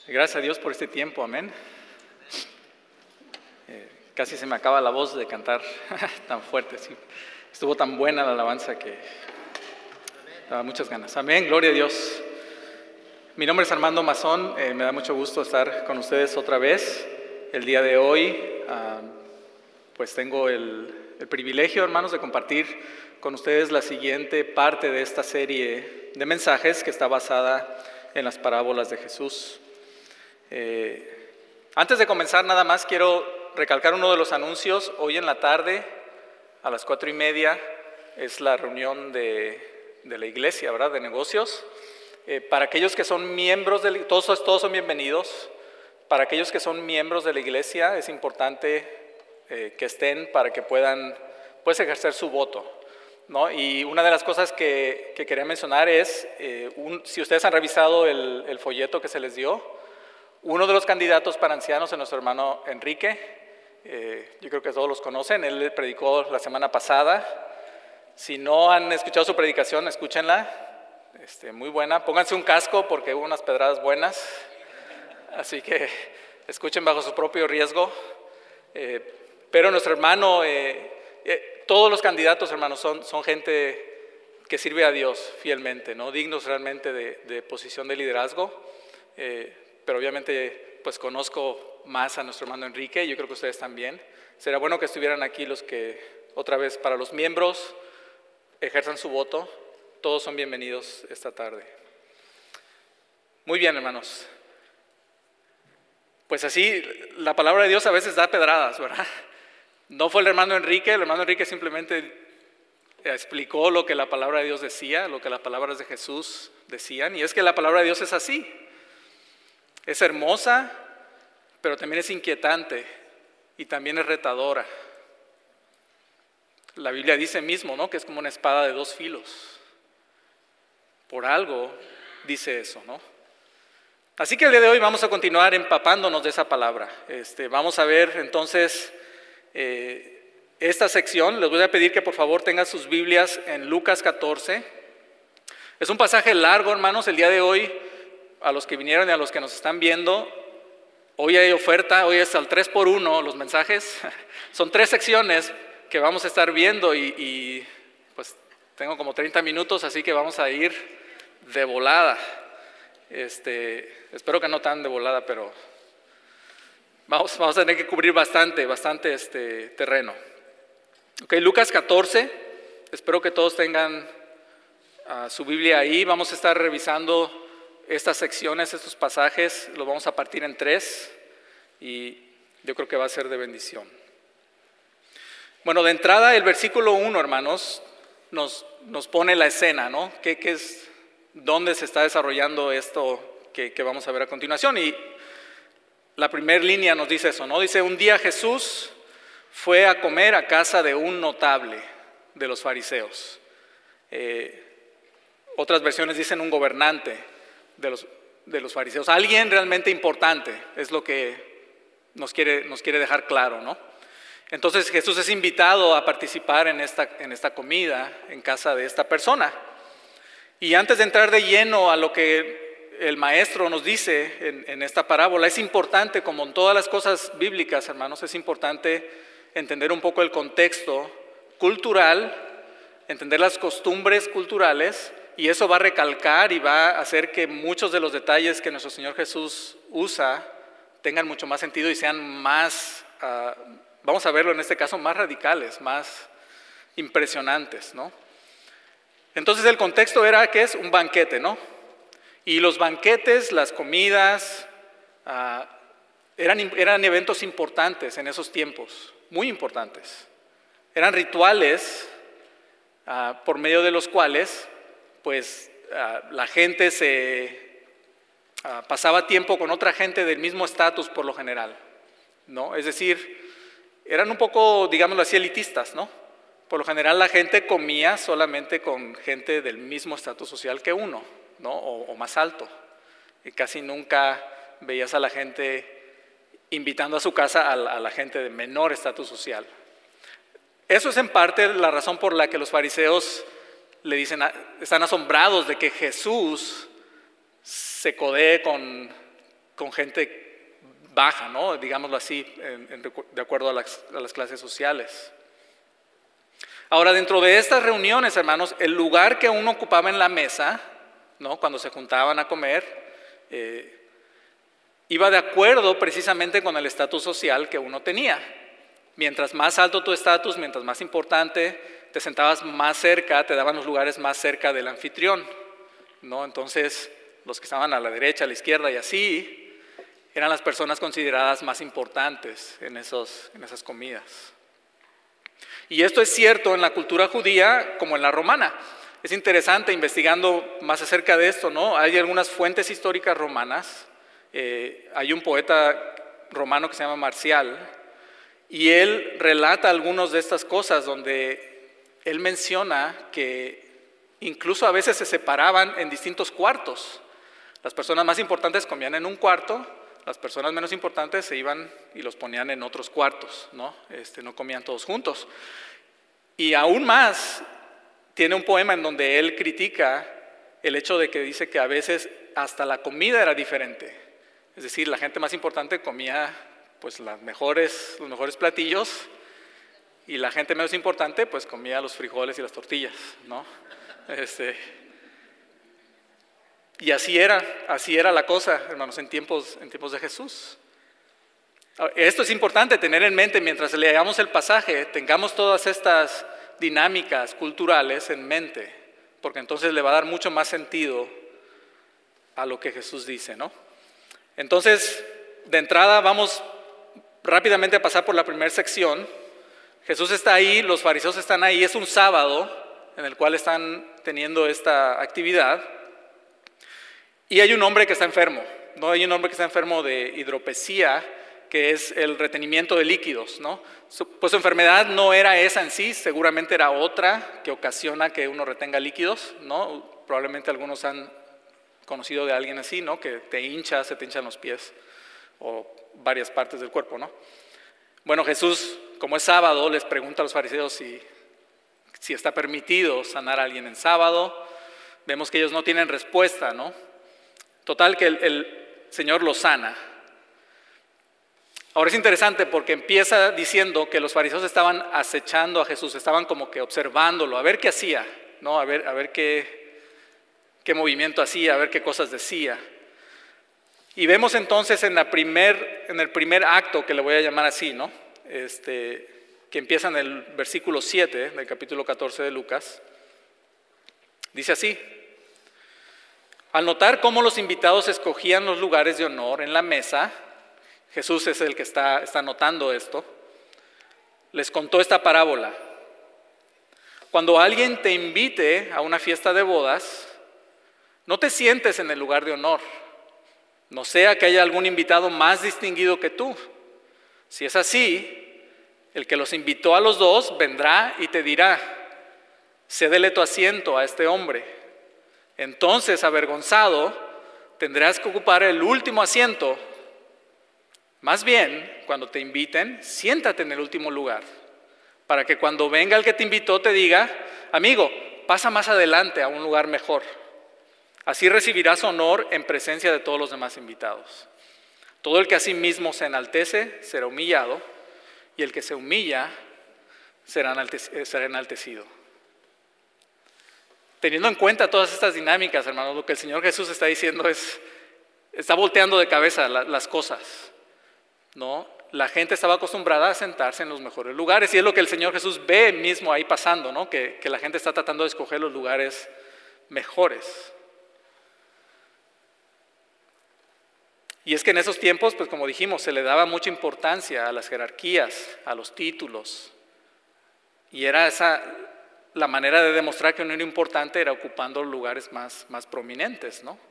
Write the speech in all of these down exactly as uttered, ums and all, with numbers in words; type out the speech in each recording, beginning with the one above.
Gracias a Dios por este tiempo, amén. Eh, casi se me acaba la voz de cantar tan fuerte, sí. Estuvo tan buena la alabanza que daba muchas ganas. Amén, gloria a Dios. Mi nombre es Armando Mazón, eh, me da mucho gusto estar con ustedes otra vez. El día de hoy, uh, pues tengo el, el privilegio, hermanos, de compartir con ustedes la siguiente parte de esta serie de mensajes que está basada en las parábolas de Jesús. Eh, antes de comenzar, nada más quiero recalcar uno de los anuncios. Hoy en la tarde, a las cuatro y media, es la reunión de, de la iglesia, ¿verdad?, de negocios. Eh, para aquellos que son miembros, de, todos, todos son bienvenidos. Para aquellos que son miembros de la iglesia, es importante eh, que estén para que puedan pues, ejercer su voto, ¿no? Y una de las cosas que, que quería mencionar es, eh, un, si ustedes han revisado el, el folleto que se les dio, uno de los candidatos para ancianos es nuestro hermano Enrique. Eh, yo creo que todos los conocen, él predicó la semana pasada. Si no han escuchado su predicación, escúchenla, este, muy buena. Pónganse un casco porque hubo unas pedradas buenas, así que escuchen bajo su propio riesgo. Eh, pero nuestro hermano, eh, eh, todos los candidatos, hermanos, son, son gente que sirve a Dios fielmente, ¿no? Dignos realmente de, de posición de liderazgo. Eh, pero obviamente pues conozco más a nuestro hermano Enrique, yo creo que ustedes también. Será bueno que estuvieran aquí los que, otra vez, para los miembros, ejerzan su voto. Todos son bienvenidos esta tarde. Muy bien, hermanos. Pues así, la palabra de Dios a veces da pedradas, ¿verdad? No fue el hermano Enrique, el hermano Enrique simplemente explicó lo que la palabra de Dios decía, lo que las palabras de Jesús decían, y es que la palabra de Dios es así. Es hermosa, pero también es inquietante y también es retadora. La Biblia dice mismo, ¿no?, que es como una espada de dos filos. Por algo dice eso, ¿no? Así que el día de hoy vamos a continuar empapándonos de esa palabra. Este, vamos a ver entonces eh, esta sección. Les voy a pedir que por favor tengan sus Biblias en Lucas catorce. Es un pasaje largo, hermanos, el día de hoy. A los que vinieron y a los que nos están viendo, hoy hay oferta, hoy es al tres por uno los mensajes. Son tres secciones que vamos a estar viendo y, y pues tengo como treinta minutos, así que vamos a ir de volada. Este, espero que no tan de volada, pero vamos, vamos a tener que cubrir bastante, bastante este terreno. Ok, Lucas catorce, espero que todos tengan uh, su Biblia ahí. Vamos a estar revisando estas secciones, estos pasajes, los vamos a partir en tres y yo creo que va a ser de bendición. Bueno, de entrada el versículo uno, hermanos, nos, nos pone la escena, ¿no? ¿Qué, qué es, dónde se está desarrollando esto que, que vamos a ver a continuación? Y la primera línea nos dice eso, ¿no? Dice, un día Jesús fue a comer a casa de un notable de los fariseos. Eh, otras versiones dicen un gobernante de los, de los fariseos. Alguien realmente importante, es lo que nos quiere, nos quiere dejar claro, ¿no? Entonces Jesús es invitado a participar en esta, en esta comida en casa de esta persona. Y antes de entrar de lleno a lo que el maestro nos dice en, en esta parábola, es importante, como en todas las cosas bíblicas, hermanos, es importante entender un poco el contexto cultural, entender las costumbres culturales. Y eso va a recalcar y va a hacer que muchos de los detalles que nuestro Señor Jesús usa tengan mucho más sentido y sean más, uh, vamos a verlo en este caso, más radicales, más impresionantes, ¿no? Entonces el contexto era que es un banquete, ¿no? Y los banquetes, las comidas, uh, eran, eran eventos importantes en esos tiempos, muy importantes. Eran rituales uh, por medio de los cuales pues uh, la gente se uh, pasaba tiempo con otra gente del mismo estatus por lo general, ¿no? Es decir, eran un poco, digámoslo así, elitistas, ¿no? Por lo general la gente comía solamente con gente del mismo estatus social que uno, ¿no? O, o más alto. Y casi nunca veías a la gente invitando a su casa a la, a la gente de menor estatus social. Eso es en parte la razón por la que los fariseos le dicen, están asombrados de que Jesús se codee con con gente baja, ¿no? Digámoslo así, en, en, de acuerdo a las, a las clases sociales. Ahora, dentro de estas reuniones, hermanos, el lugar que uno ocupaba en la mesa, ¿no? Cuando se juntaban a comer, eh, iba de acuerdo precisamente con el estatus social que uno tenía. Mientras más alto tu estatus, mientras más importante, te sentabas más cerca, te daban los lugares más cerca del anfitrión, ¿no? Entonces, los que estaban a la derecha, a la izquierda y así, eran las personas consideradas más importantes en, esos, en esas comidas. Y esto es cierto en la cultura judía como en la romana. Es interesante, investigando más acerca de esto, ¿no? Hay algunas fuentes históricas romanas. Eh, hay un poeta romano que se llama Marcial, y él relata algunas de estas cosas donde él menciona que incluso a veces se separaban en distintos cuartos. Las personas más importantes comían en un cuarto, las personas menos importantes se iban y los ponían en otros cuartos, ¿no? Este, no comían todos juntos. Y aún más, tiene un poema en donde él critica el hecho de que dice que a veces hasta la comida era diferente. Es decir, la gente más importante comía pues, las mejores, los mejores platillos, y la gente menos importante pues comía los frijoles y las tortillas, ¿no? Este, y así era, así era la cosa, hermanos, en tiempos, en tiempos de Jesús. Esto es importante tener en mente mientras leamos el pasaje, tengamos todas estas dinámicas culturales en mente, porque entonces le va a dar mucho más sentido a lo que Jesús dice, ¿no? Entonces, de entrada vamos rápidamente a pasar por la primera sección. Jesús está ahí, los fariseos están ahí, es un sábado en el cual están teniendo esta actividad, y hay un hombre que está enfermo, ¿no? Hay un hombre que está enfermo de hidropesía, que es el retenimiento de líquidos, ¿no? Pues su enfermedad no era esa en sí, seguramente era otra que ocasiona que uno retenga líquidos, ¿no? Probablemente algunos han conocido de alguien así, ¿no? Que te hincha, se te hinchan los pies o varias partes del cuerpo, ¿no? Bueno, Jesús, como es sábado, les pregunta a los fariseos si, si está permitido sanar a alguien en sábado. Vemos que ellos no tienen respuesta, ¿no? Total que el, el Señor los sana. Ahora es interesante porque empieza diciendo que los fariseos estaban acechando a Jesús, estaban como que observándolo, a ver qué hacía, ¿no? A ver, a ver qué, qué movimiento hacía, a ver qué cosas decía. Y vemos entonces en, la primer, en el primer acto, que le voy a llamar así, ¿no? Este, que empieza en el versículo siete del capítulo catorce de Lucas, dice así: al notar cómo los invitados escogían los lugares de honor en la mesa, Jesús es el que está, está notando esto, les contó esta parábola. Cuando alguien te invite a una fiesta de bodas, no te sientes en el lugar de honor, no sea que haya algún invitado más distinguido que tú. Si es así, el que los invitó a los dos vendrá y te dirá: cédele tu asiento a este hombre. Entonces, avergonzado, tendrás que ocupar el último asiento. Más bien, cuando te inviten, siéntate en el último lugar, para que cuando venga el que te invitó te diga: amigo, pasa más adelante a un lugar mejor. Así recibirás honor en presencia de todos los demás invitados. Todo el que a sí mismo se enaltece será humillado, y el que se humilla será enaltecido. Teniendo en cuenta todas estas dinámicas, hermanos, lo que el Señor Jesús está diciendo es, está volteando de cabeza las cosas, ¿no? La gente estaba acostumbrada a sentarse en los mejores lugares, y es lo que el Señor Jesús ve mismo ahí pasando, ¿no? Que, que la gente está tratando de escoger los lugares mejores. Y es que en esos tiempos, pues como dijimos, se le daba mucha importancia a las jerarquías, a los títulos, y era esa la manera de demostrar que uno era importante, era ocupando lugares más, más prominentes, ¿no?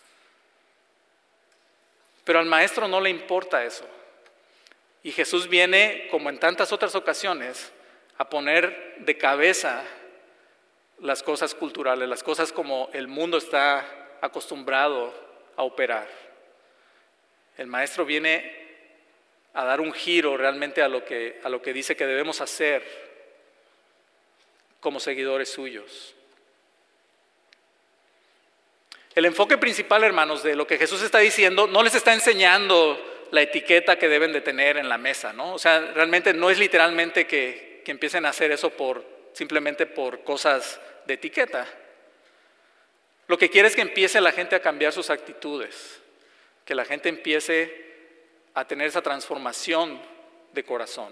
Pero al maestro no le importa eso. Y Jesús viene, como en tantas otras ocasiones, a poner de cabeza las cosas culturales, las cosas como el mundo está acostumbrado a operar. El maestro viene a dar un giro realmente a lo que, a lo que dice que debemos hacer como seguidores suyos. El enfoque principal, hermanos, de lo que Jesús está diciendo, no les está enseñando la etiqueta que deben de tener en la mesa, ¿no? O sea, realmente no es literalmente que, que empiecen a hacer eso por, simplemente por cosas de etiqueta. Lo que quiere es que empiece la gente a cambiar sus actitudes, que la gente empiece a tener esa transformación de corazón.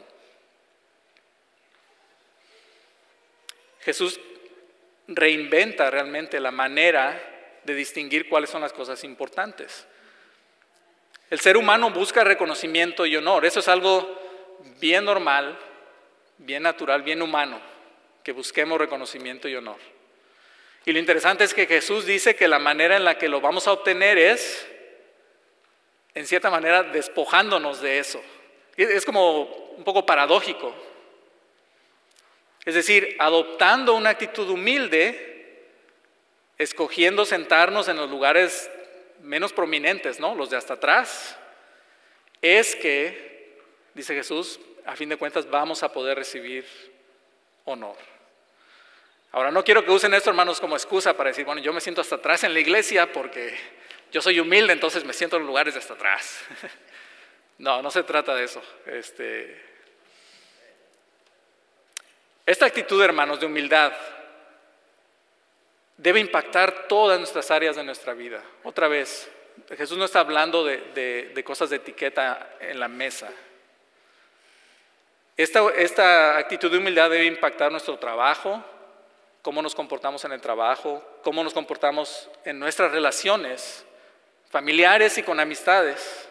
Jesús reinventa realmente la manera de distinguir cuáles son las cosas importantes. El ser humano busca reconocimiento y honor. Eso es algo bien normal, bien natural, bien humano, que busquemos reconocimiento y honor. Y lo interesante es que Jesús dice que la manera en la que lo vamos a obtener es, en cierta manera, despojándonos de eso. Es como un poco paradójico. Es decir, adoptando una actitud humilde, escogiendo sentarnos en los lugares menos prominentes, ¿no? Los de hasta atrás, es que, dice Jesús, a fin de cuentas vamos a poder recibir honor. Ahora, no quiero que usen esto, hermanos, como excusa para decir, bueno, yo me siento hasta atrás en la iglesia porque yo soy humilde, entonces me siento en los lugares de hasta atrás. No, no se trata de eso. Este, esta actitud, hermanos, de humildad debe impactar todas nuestras áreas de nuestra vida. Otra vez, Jesús no está hablando de, de, de cosas de etiqueta en la mesa. Esta, esta actitud de humildad debe impactar nuestro trabajo, cómo nos comportamos en el trabajo, cómo nos comportamos en nuestras relaciones familiares y con amistades,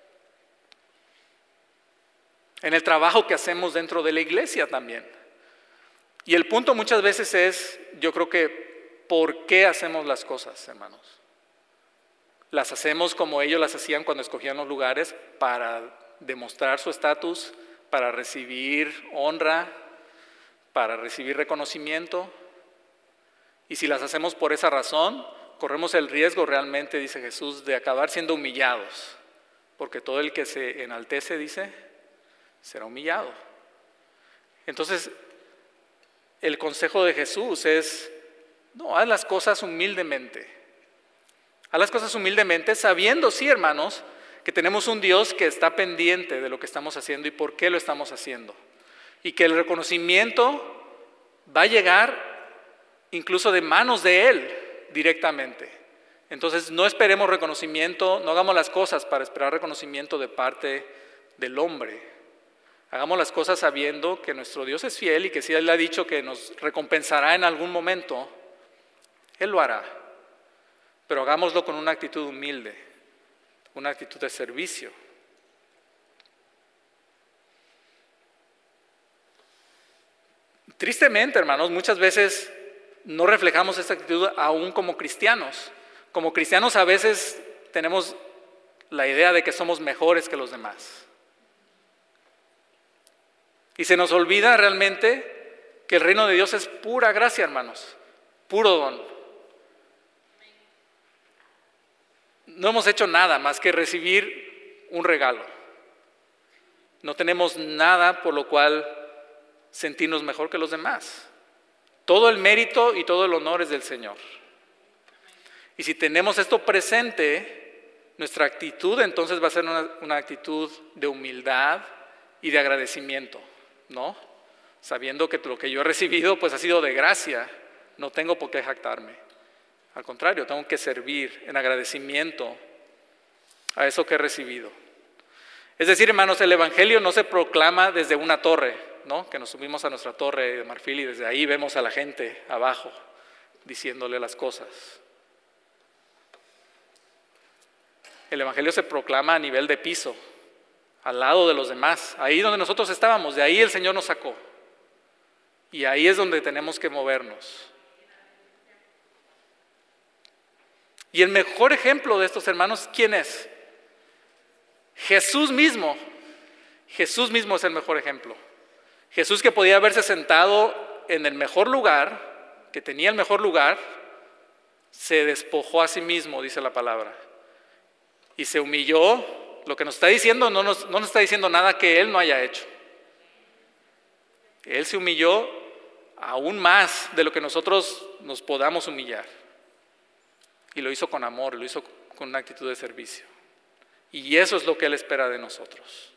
en el trabajo que hacemos dentro de la iglesia también. Y el punto muchas veces es, yo creo que, ¿por qué hacemos las cosas, hermanos? Las hacemos como ellos las hacían cuando escogían los lugares, para demostrar su estatus, para recibir honra, para recibir reconocimiento. Y si las hacemos por esa razón, corremos el riesgo realmente, dice Jesús, de acabar siendo humillados, porque todo el que se enaltece, dice, será humillado. Entonces, el consejo de Jesús es, no, haz las cosas humildemente. Haz las cosas humildemente, sabiendo, sí, hermanos, que tenemos un Dios que está pendiente de lo que estamos haciendo y por qué lo estamos haciendo. Y que el reconocimiento va a llegar incluso de manos de Él directamente. Entonces, no esperemos reconocimiento, no hagamos las cosas para esperar reconocimiento de parte del hombre. Hagamos las cosas sabiendo que nuestro Dios es fiel y que si Él ha dicho que nos recompensará en algún momento, Él lo hará. Pero hagámoslo con una actitud humilde, una actitud de servicio. Tristemente, hermanos, muchas veces no reflejamos esta actitud aún como cristianos. Como cristianos a veces tenemos la idea de que somos mejores que los demás. Y se nos olvida realmente que el reino de Dios es pura gracia, hermanos, puro don. No hemos hecho nada más que recibir un regalo. No tenemos nada por lo cual sentirnos mejor que los demás. Todo el mérito y todo el honor es del Señor. Y si tenemos esto presente, nuestra actitud entonces va a ser una, una actitud de humildad y de agradecimiento, ¿no? Sabiendo que lo que yo he recibido pues ha sido de gracia, no tengo por qué jactarme. Al contrario, tengo que servir en agradecimiento a eso que he recibido. Es decir, hermanos, el Evangelio no se proclama desde una torre, ¿no? Que nos subimos a nuestra torre de marfil y desde ahí vemos a la gente abajo diciéndole las cosas. El Evangelio se proclama a nivel de piso, al lado de los demás, ahí donde nosotros estábamos, de ahí el Señor nos sacó. Y ahí es donde tenemos que movernos. Y el mejor ejemplo de estos hermanos, ¿quién es? Jesús mismo. Jesús mismo es el mejor ejemplo. Jesús, que podía haberse sentado en el mejor lugar, que tenía el mejor lugar, se despojó a sí mismo, dice la palabra. Y se humilló. Lo que nos está diciendo no nos, no nos está diciendo nada que Él no haya hecho. Él se humilló aún más de lo que nosotros nos podamos humillar. Y lo hizo con amor, lo hizo con una actitud de servicio. Y eso es lo que Él espera de nosotros.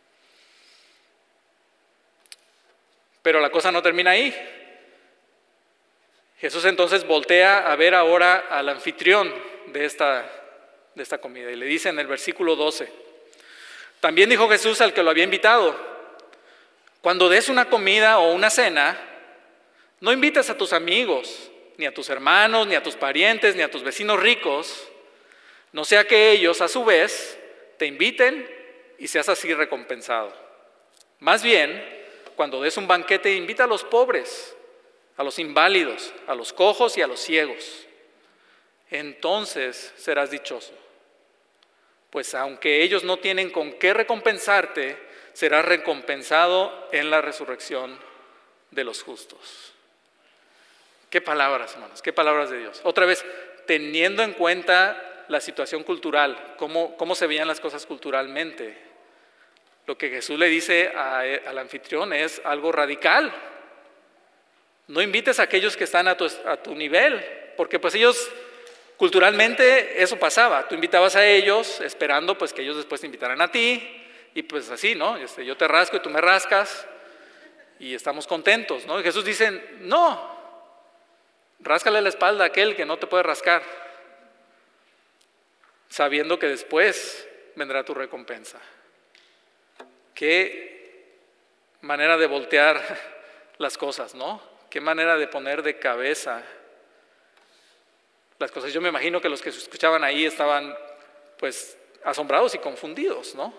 Pero la cosa no termina ahí. Jesús entonces voltea a ver ahora al anfitrión de esta, de esta comida y le dice en el versículo doce, también dijo Jesús al que lo había invitado, cuando des una comida o una cena, no invites a tus amigos, ni a tus hermanos, ni a tus parientes, ni a tus vecinos ricos, no sea que ellos a su vez te inviten y seas así recompensado. Más bien, cuando des un banquete, invita a los pobres, a los inválidos, a los cojos y a los ciegos. Entonces serás dichoso, pues aunque ellos no tienen con qué recompensarte, serás recompensado en la resurrección de los justos. Qué palabras, hermanos, qué palabras de Dios. Otra vez, teniendo en cuenta la situación cultural, cómo, cómo se veían las cosas culturalmente, lo que Jesús le dice a, al anfitrión es algo radical. No invites a aquellos que están a tu, a tu nivel, porque pues ellos, culturalmente eso pasaba. Tú invitabas a ellos esperando pues que ellos después te invitaran a ti, y pues así, ¿no? Este, yo te rasco y tú me rascas, y estamos contentos, ¿no? Y Jesús dice, no, ráscale la espalda a aquel que no te puede rascar, sabiendo que después vendrá tu recompensa. Qué manera de voltear las cosas, ¿no? Qué manera de poner de cabeza las cosas. Yo me imagino que los que se escuchaban ahí estaban pues asombrados y confundidos, ¿no?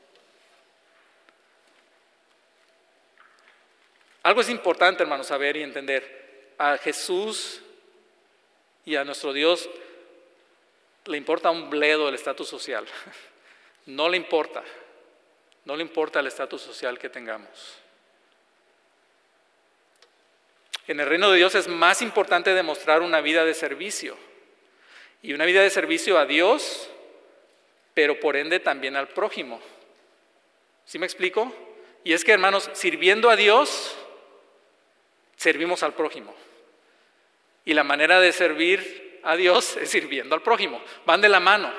Algo es importante, hermanos, saber y entender. A Jesús y a nuestro Dios le importa un bledo el estatus social. No le importa. No le importa el estatus social que tengamos. En el reino de Dios es más importante demostrar una vida de servicio. Y una vida de servicio a Dios, pero por ende también al prójimo. ¿Sí me explico? Y es que, hermanos, sirviendo a Dios, servimos al prójimo. Y la manera de servir a Dios es sirviendo al prójimo. Van de la mano.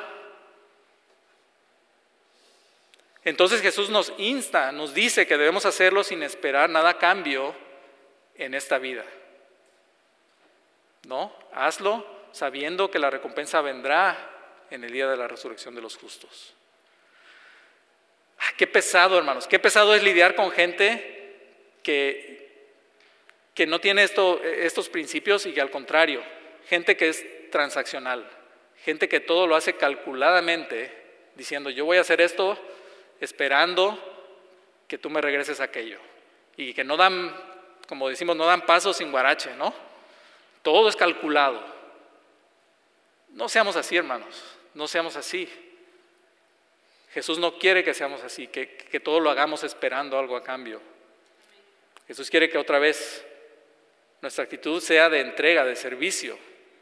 Entonces Jesús nos insta, nos dice que debemos hacerlo sin esperar nada a cambio en esta vida. ¿No? Hazlo sabiendo que la recompensa vendrá en el día de la resurrección de los justos. Qué pesado, hermanos, qué pesado es lidiar con gente que, que no tiene esto, estos principios y que al contrario, gente que es transaccional, gente que todo lo hace calculadamente, diciendo yo voy a hacer esto esperando que tú me regreses aquello. Y que no dan, como decimos, no dan pasos sin guarache, ¿no? Todo es calculado. No seamos así, hermanos, no seamos así. Jesús no quiere que seamos así, que, que todo lo hagamos esperando algo a cambio. Jesús quiere que otra vez nuestra actitud sea de entrega, de servicio.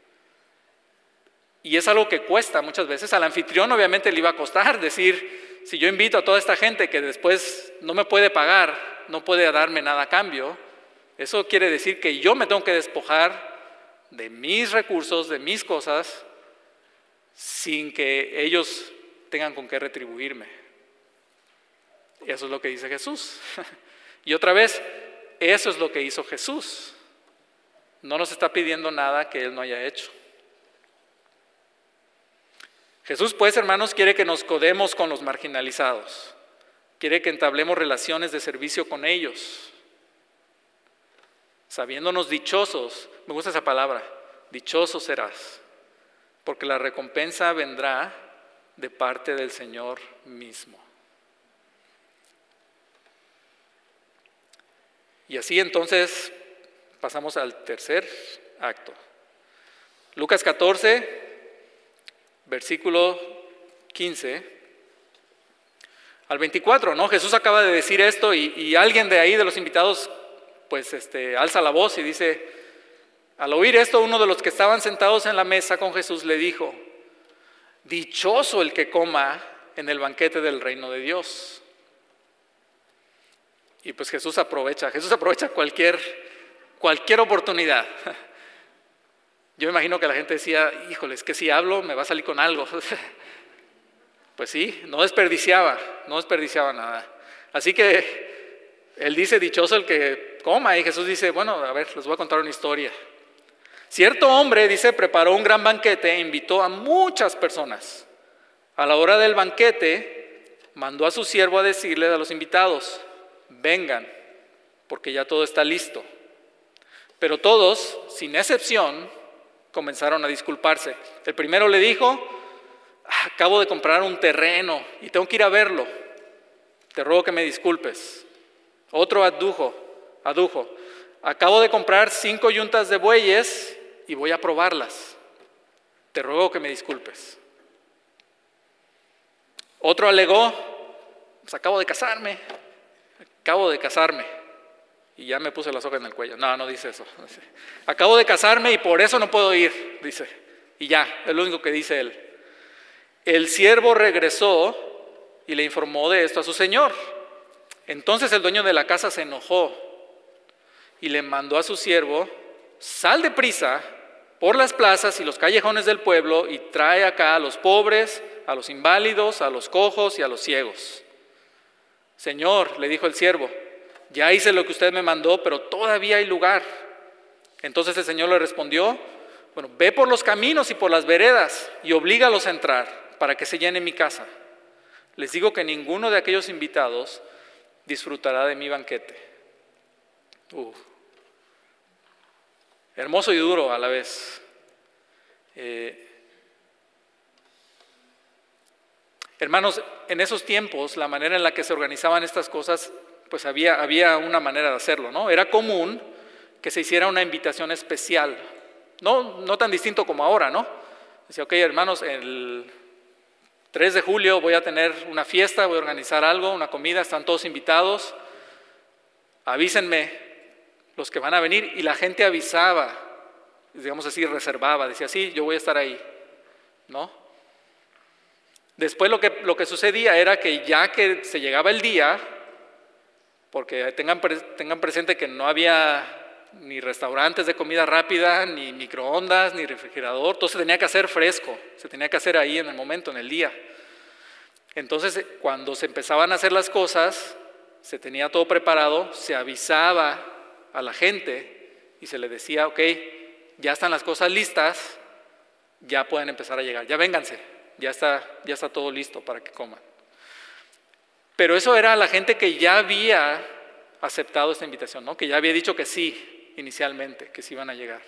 Y es algo que cuesta muchas veces. Al anfitrión obviamente le iba a costar decir, si yo invito a toda esta gente que después no me puede pagar, no puede darme nada a cambio, eso quiere decir que yo me tengo que despojar de mis recursos, de mis cosas, sin que ellos tengan con qué retribuirme. Eso es lo que dice Jesús. Y otra vez, eso es lo que hizo Jesús. No nos está pidiendo nada que Él no haya hecho. Jesús, pues, hermanos, quiere que nos codemos con los marginalizados. Quiere que entablemos relaciones de servicio con ellos. Sabiéndonos dichosos, me gusta esa palabra, dichosos serás, porque la recompensa vendrá de parte del Señor mismo. Y así entonces pasamos al tercer acto. Lucas catorce, versículo quince al veinticuatro, ¿no? Jesús acaba de decir esto y, y alguien de ahí, de los invitados, pues este, alza la voz y dice, al oír esto, uno de los que estaban sentados en la mesa con Jesús le dijo, dichoso el que coma en el banquete del reino de Dios. Y pues Jesús aprovecha, Jesús aprovecha cualquier, cualquier oportunidad. Yo me imagino que la gente decía, híjole, es que si hablo me va a salir con algo. Pues sí, no desperdiciaba, no desperdiciaba nada. Así que él dice, dichoso el que coma, y Jesús dice, bueno, a ver, les voy a contar una historia. Cierto hombre, dice, preparó un gran banquete e invitó a muchas personas. A la hora del banquete, mandó a su siervo a decirle a los invitados, vengan, porque ya todo está listo. Pero todos, sin excepción, comenzaron a disculparse. El primero le dijo, acabo de comprar un terreno y tengo que ir a verlo. Te ruego que me disculpes. Otro adujo, adujo, acabo de comprar cinco yuntas de bueyes y voy a probarlas. Te ruego que me disculpes. Otro alegó, pues acabo de casarme, acabo de casarme y ya me puse la soga en el cuello. No, no dice eso. Acabo de casarme y por eso no puedo ir, dice. Y ya, es lo único que dice él. El siervo regresó y le informó de esto a su señor. Entonces el dueño de la casa se enojó y le mandó a su siervo, sal deprisa por las plazas y los callejones del pueblo y trae acá a los pobres, a los inválidos, a los cojos y a los ciegos. Señor, le dijo el siervo, ya hice lo que usted me mandó, pero todavía hay lugar. Entonces el Señor le respondió, bueno, ve por los caminos y por las veredas y oblígalos a entrar para que se llene mi casa. Les digo que ninguno de aquellos invitados disfrutará de mi banquete. Uh. Hermoso y duro a la vez. Eh, hermanos, en esos tiempos, la manera en la que se organizaban estas cosas, pues había, había una manera de hacerlo, ¿no? Era común que se hiciera una invitación especial, no, no tan distinto como ahora, ¿no? Decía, ok, hermanos, el tres de julio voy a tener una fiesta, voy a organizar algo, una comida, están todos invitados, avísenme los que van a venir, y la gente avisaba, digamos así, reservaba, decía, sí, yo voy a estar ahí, ¿no? Después lo que, lo que sucedía era que ya que se llegaba el día, porque tengan, tengan presente que no había ni restaurantes de comida rápida, ni microondas, ni refrigerador, todo se tenía que hacer fresco, se tenía que hacer ahí en el momento, en el día. Entonces, cuando se empezaban a hacer las cosas, se tenía todo preparado, se avisaba a la gente y se le decía, ok, ya están las cosas listas, ya pueden empezar a llegar, ya vénganse, ya está, ya está todo listo para que coman. Pero eso era la gente que ya había aceptado esta invitación, ¿no? Que ya había dicho que sí inicialmente, que sí iban a llegar.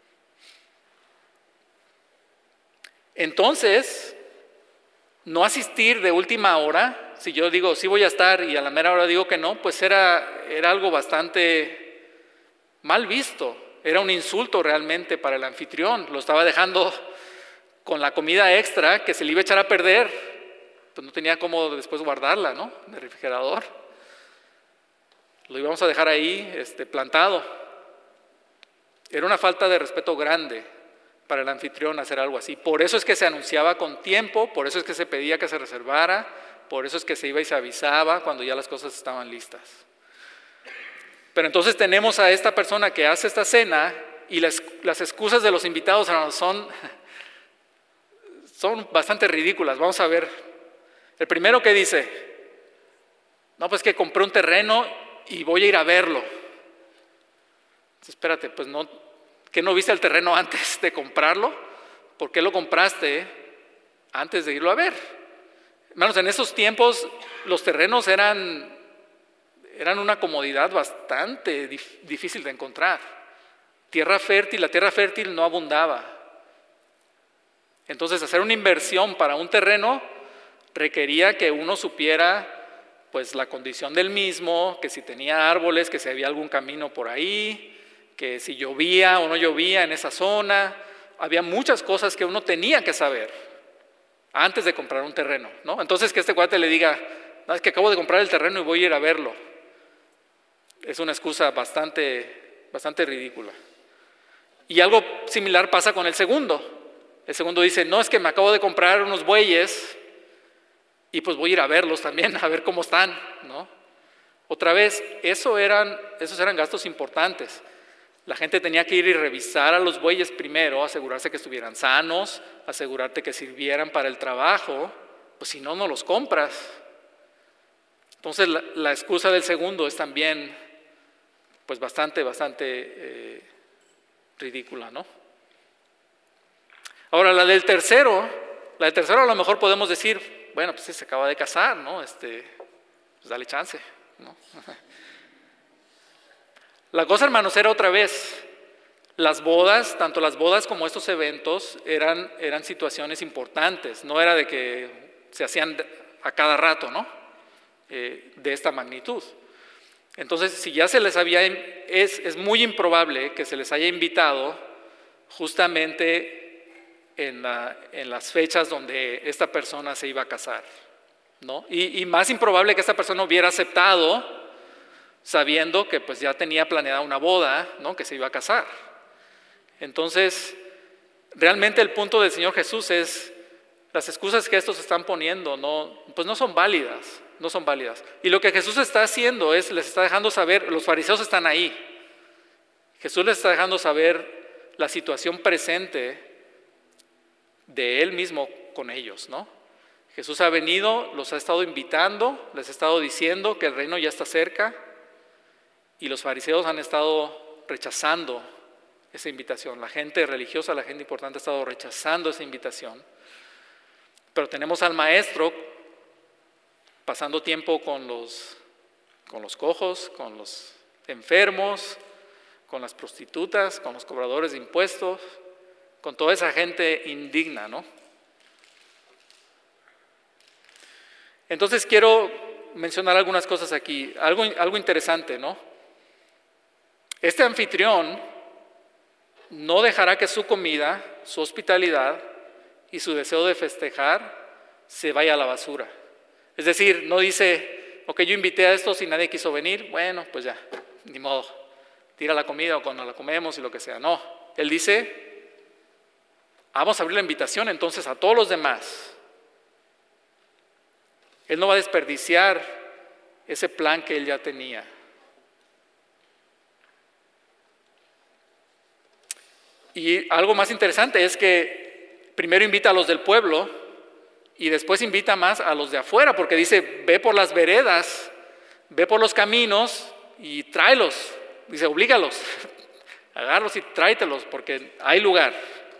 Entonces, no asistir de última hora, si yo digo sí voy a estar y a la mera hora digo que no, pues era, era algo bastante mal visto, era un insulto realmente para el anfitrión, lo estaba dejando con la comida extra que se le iba a echar a perder, pues no tenía cómo después guardarla, ¿no? En el refrigerador. Lo íbamos a dejar ahí este, plantado. Era una falta de respeto grande para el anfitrión hacer algo así. Por eso es que se anunciaba con tiempo, por eso es que se pedía que se reservara, por eso es que se iba y se avisaba cuando ya las cosas estaban listas. Pero entonces tenemos a esta persona que hace esta cena y las, las excusas de los invitados son, son bastante ridículas. Vamos a ver. El primero que dice, no, pues que compré un terreno y voy a ir a verlo. Entonces, espérate, pues no, ¿qué no viste el terreno antes de comprarlo? ¿Por qué lo compraste antes de irlo a ver? Hermanos, en esos tiempos los terrenos eran, eran una comodidad bastante dif, difícil de encontrar. Tierra fértil, la tierra fértil no abundaba. Entonces, hacer una inversión para un terreno requería que uno supiera pues la condición del mismo, que si tenía árboles, que si había algún camino por ahí, que si llovía o no llovía en esa zona. Había muchas cosas que uno tenía que saber antes de comprar un terreno, ¿no? Entonces que este cuate le diga, no, es que acabo de comprar el terreno y voy a ir a verlo, es una excusa bastante, bastante ridícula. Y algo similar pasa con el segundo. El segundo dice, no, es que me acabo de comprar unos bueyes y pues voy a ir a verlos también, a ver cómo están, ¿no? Otra vez, eso eran, esos eran gastos importantes. La gente tenía que ir y revisar a los bueyes primero, asegurarse que estuvieran sanos, asegurarte que sirvieran para el trabajo, pues si no, no los compras. Entonces la, la excusa del segundo es también pues bastante, bastante eh, ridícula, ¿no? Ahora la del tercero, la del tercero a lo mejor podemos decir, bueno, pues sí, se acaba de casar, ¿no? Este, pues dale chance, ¿no? La cosa, hermanos, era otra vez, las bodas, tanto las bodas como estos eventos eran, eran situaciones importantes, no era de que se hacían a cada rato, ¿no? Eh, de esta magnitud. Entonces, si ya se les había, es, es muy improbable que se les haya invitado justamente en, la, en las fechas donde esta persona se iba a casar, ¿no? Y, y más improbable que esta persona hubiera aceptado sabiendo que pues ya tenía planeada una boda, ¿no? Que se iba a casar. Entonces, realmente el punto del Señor Jesús es, las excusas que estos están poniendo no, pues no son válidas, no son válidas. Y lo que Jesús está haciendo es, les está dejando saber, los fariseos están ahí, Jesús les está dejando saber la situación presente de Él mismo con ellos, ¿no? Jesús ha venido, los ha estado invitando, les ha estado diciendo que el reino ya está cerca, y los fariseos han estado rechazando esa invitación. La gente religiosa, la gente importante ha estado rechazando esa invitación. Pero tenemos al maestro pasando tiempo con los, con los cojos, con los enfermos, con las prostitutas, con los cobradores de impuestos, con toda esa gente indigna, ¿no? Entonces quiero mencionar algunas cosas aquí, algo, algo interesante, ¿no? Este anfitrión no dejará que su comida, su hospitalidad y su deseo de festejar se vaya a la basura. Es decir, no dice, ok, yo invité a estos y nadie quiso venir, bueno, pues ya, ni modo, tira la comida o cuando la comemos y lo que sea. No, él dice, vamos a abrir la invitación entonces a todos los demás. Él no va a desperdiciar ese plan que él ya tenía. Y algo más interesante es que primero invita a los del pueblo y después invita más a los de afuera, porque dice, ve por las veredas, ve por los caminos y tráelos. Dice, oblígalos, agárralos y tráetelos, porque hay lugar.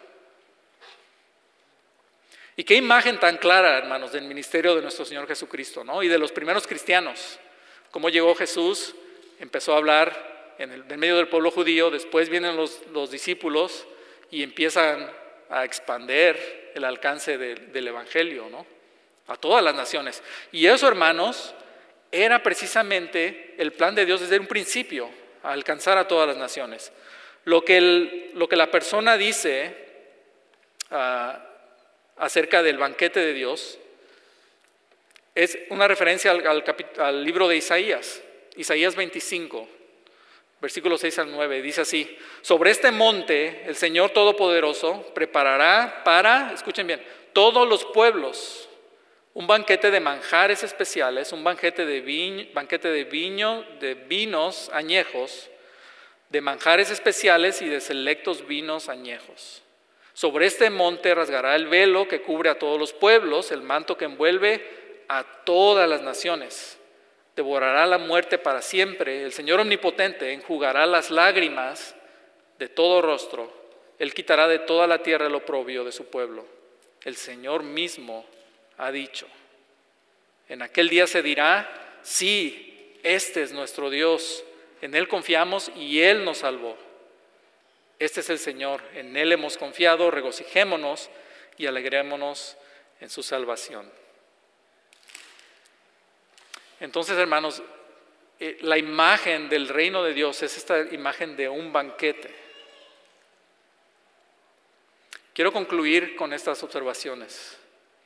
Y qué imagen tan clara, hermanos, del ministerio de nuestro Señor Jesucristo, ¿no? Y de los primeros cristianos. Cómo llegó Jesús, empezó a hablar en, el, en medio del pueblo judío, después vienen los, los discípulos y empiezan a expander el alcance de, del evangelio, ¿no? A todas las naciones. Y eso, hermanos, era precisamente el plan de Dios desde un principio, a alcanzar a todas las naciones. Lo que, el, lo que la persona dice uh, acerca del banquete de Dios es una referencia al, al, capi, al libro de Isaías, Isaías veinticinco. Versículos seis al nueve, dice así, sobre este monte el Señor Todopoderoso preparará para, escuchen bien, todos los pueblos un banquete de manjares especiales, un banquete de, viño, banquete de, viño, de vinos añejos, de manjares especiales y de selectos vinos añejos. Sobre este monte rasgará el velo que cubre a todos los pueblos, el manto que envuelve a todas las naciones. Devorará la muerte para siempre. El Señor omnipotente enjugará las lágrimas de todo rostro. Él quitará de toda la tierra el oprobio de su pueblo. El Señor mismo ha dicho. En aquel día se dirá, sí, este es nuestro Dios. En Él confiamos y Él nos salvó. Este es el Señor, en Él hemos confiado, regocijémonos y alegrémonos en su salvación. Entonces, hermanos, eh, la imagen del reino de Dios es esta imagen de un banquete. Quiero concluir con estas observaciones.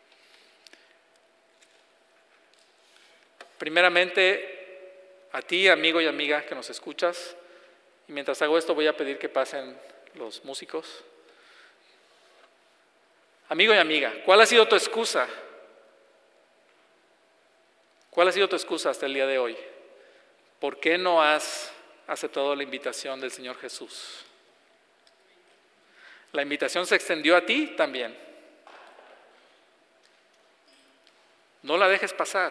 Primeramente, a ti, amigo y amiga que nos escuchas, y mientras hago esto voy a pedir que pasen los músicos. Amigo y amiga, ¿cuál ha sido tu excusa? ¿Cuál ha sido tu excusa hasta el día de hoy? ¿Por qué no has aceptado la invitación del Señor Jesús. La invitación se extendió a ti también. No la dejes pasar.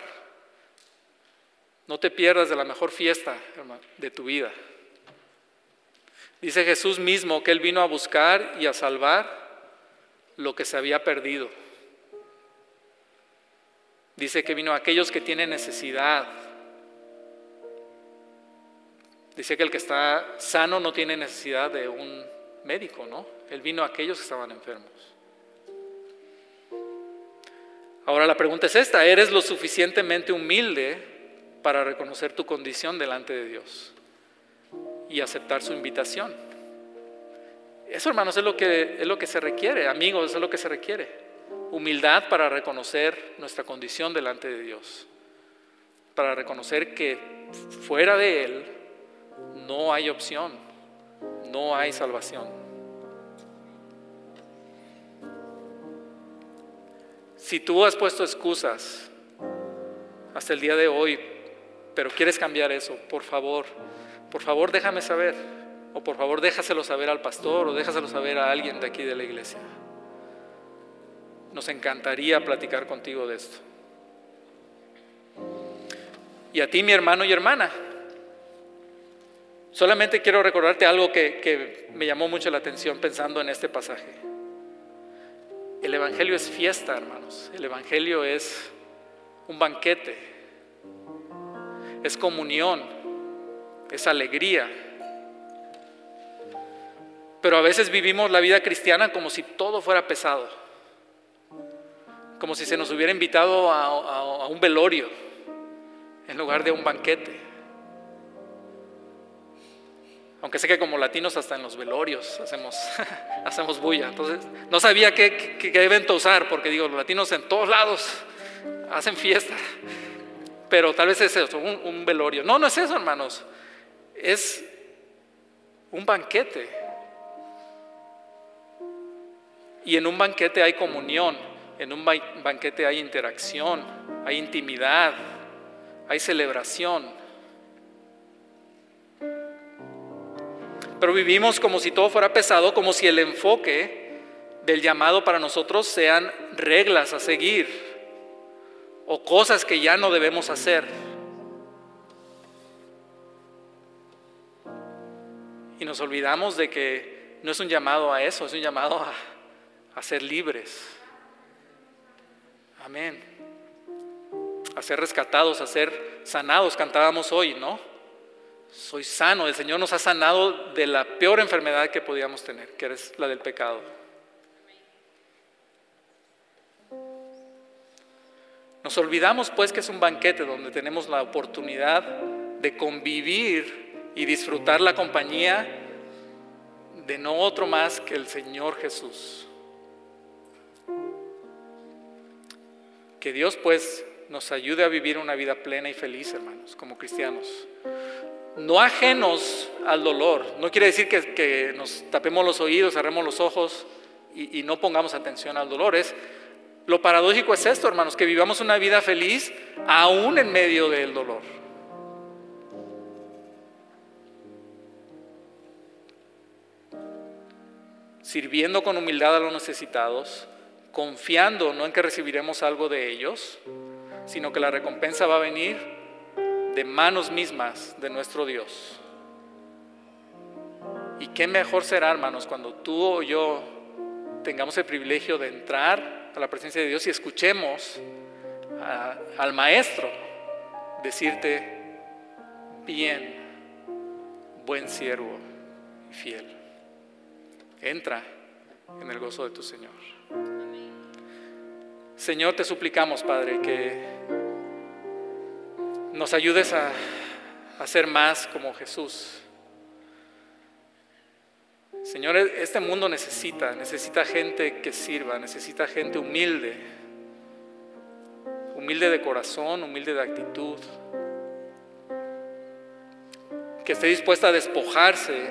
No te pierdas de la mejor fiesta, hermano, de tu vida. Dice Jesús mismo que Él vino a buscar y a salvar lo que se había perdido. Dice que vino a aquellos que tienen necesidad. Dice que el que está sano no tiene necesidad de un médico, ¿no? Él vino a aquellos que estaban enfermos. Ahora la pregunta es esta: ¿eres lo suficientemente humilde para reconocer tu condición delante de Dios y aceptar su invitación? Eso, hermanos, es lo que, es lo que se requiere, amigos, eso es lo que se requiere. Humildad para reconocer nuestra condición delante de Dios, para reconocer que fuera de Él no hay opción, no hay salvación. Si tú has puesto excusas hasta el día de hoy, pero quieres cambiar eso, por favor, por favor déjame saber, o por favor déjaselo saber al pastor, o déjaselo saber a alguien de aquí de la iglesia. Nos encantaría platicar contigo de esto. Y a ti, mi hermano y hermana, solamente quiero recordarte algo que, que me llamó mucho la atención pensando en este pasaje. El evangelio es fiesta, hermanos. El evangelio es un banquete, es comunión, es alegría. Pero a veces vivimos la vida cristiana como si todo fuera pesado, como si se nos hubiera invitado a, a, a un velorio en lugar de un banquete. Aunque sé que como latinos hasta en los velorios hacemos, hacemos bulla. Entonces no sabía qué, qué, qué evento usar, porque digo, los latinos en todos lados hacen fiesta. Pero tal vez es eso, un, un velorio. No, no es eso, hermanos. Es un banquete. Y en un banquete hay comunión, en un banquete hay interacción, hay intimidad, hay celebración. Pero vivimos como si todo fuera pesado, como si el enfoque del llamado para nosotros sean reglas a seguir o cosas que ya no debemos hacer. Y nos olvidamos de que no es un llamado a eso, es un llamado a, a ser libres. Amén. A ser rescatados, a ser sanados. Cantábamos hoy, ¿no? Soy sano. El Señor nos ha sanado de la peor enfermedad que podíamos tener, que es la del pecado. Nos olvidamos pues que es un banquete donde tenemos la oportunidad de convivir y disfrutar la compañía de no otro más que el Señor Jesús. Que Dios pues nos ayude a vivir una vida plena y feliz, hermanos, como cristianos. No ajenos al dolor. No quiere decir que, que nos tapemos los oídos, cerremos los ojos y, y no pongamos atención al dolor. Es, lo paradójico es esto, hermanos, que vivamos una vida feliz aún en medio del dolor. Sirviendo con humildad a los necesitados, confiando no en que recibiremos algo de ellos, sino que la recompensa va a venir de manos mismas de nuestro Dios. Y qué mejor será, hermanos, cuando tú o yo tengamos el privilegio de entrar a la presencia de Dios y escuchemos a, al Maestro decirte: bien, buen siervo y fiel, entra en el gozo de tu Señor. Señor, te suplicamos, Padre, que nos ayudes a, a ser más como Jesús. Señor, este mundo necesita, necesita gente que sirva, necesita gente humilde, humilde de corazón, humilde de actitud, que esté dispuesta a despojarse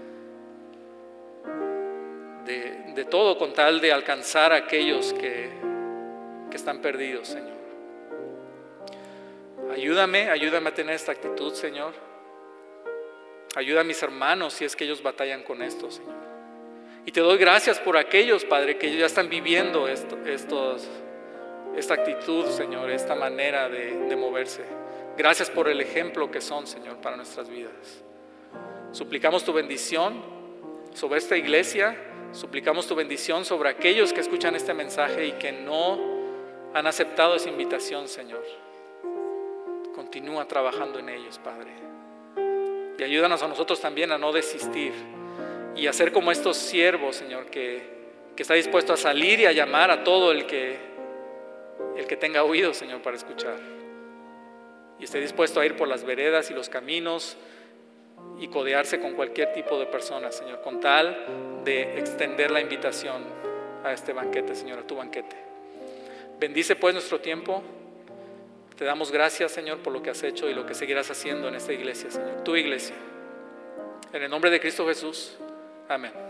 de, de todo con tal de alcanzar a aquellos que, que están perdidos, Señor. Ayúdame, ayúdame a tener esta actitud, Señor. Ayuda a mis hermanos si es que ellos batallan con esto, Señor. Y te doy gracias por aquellos, Padre, que ya están viviendo esto, estos, esta actitud, Señor, esta manera de, de moverse. Gracias por el ejemplo que son, Señor, para nuestras vidas. Suplicamos tu bendición sobre esta iglesia. Suplicamos tu bendición sobre aquellos que escuchan este mensaje y que no han aceptado esa invitación, Señor. Continúa trabajando en ellos, Padre. Y ayúdanos a nosotros también a no desistir y a ser como estos siervos, Señor, que, que está dispuesto a salir y a llamar a todo el que, el que tenga oídos, Señor, para escuchar. Y esté dispuesto a ir por las veredas y los caminos y codearse con cualquier tipo de persona, Señor, con tal de extender la invitación a este banquete, Señor, a tu banquete. Bendice pues nuestro tiempo. Te damos gracias, Señor, por lo que has hecho y lo que seguirás haciendo en esta iglesia, Señor, tu iglesia. En el nombre de Cristo Jesús, amén.